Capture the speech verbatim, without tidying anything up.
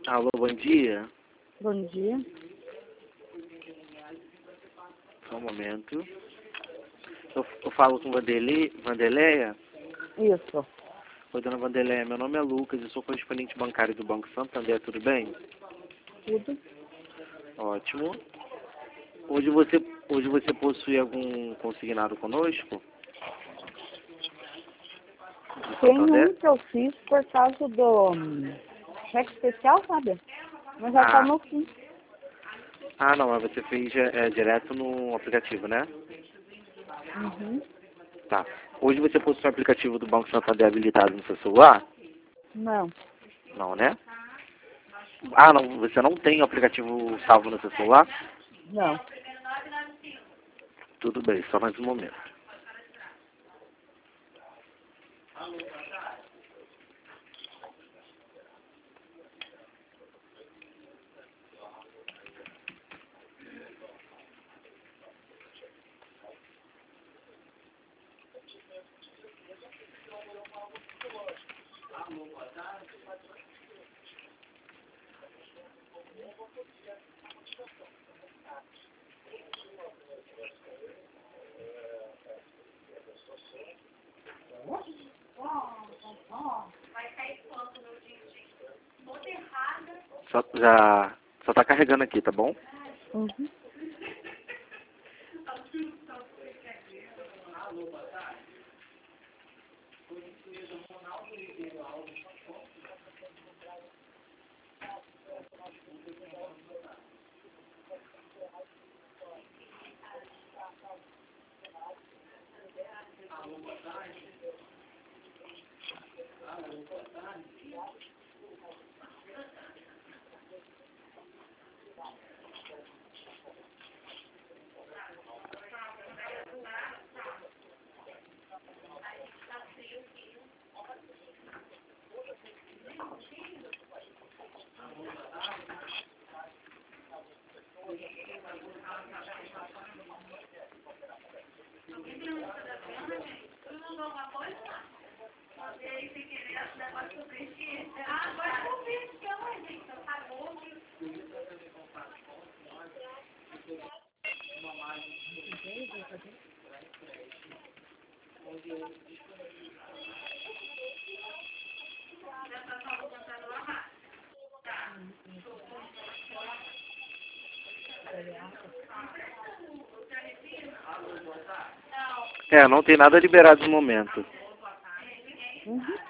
Alô, bom dia. Bom dia. Só um momento. Eu, eu falo com Vandele, Vandeleia. Isso. Oi, dona Vandeleia, meu nome é Lucas, eu sou correspondente bancário do Banco Santander, tudo bem? Tudo. Ótimo. Hoje você, hoje você possui algum consignado conosco? Do Tem um Santander? que eu fiz por causa do hum, cheque especial, sabe? Mas já tá Ah, no fim. ah não, mas você fez é, direto no aplicativo, né? Uhum. Tá. Hoje você possui o aplicativo do Banco Santander habilitado no seu celular? Não. Não, né? Ah, não, você não tem o aplicativo salvo no seu celular? Não. Tudo bem, só mais um momento. Só, já, só tá carregando aqui, tá bom? Uhum. É, não tem nada liberado no momento. Uhum.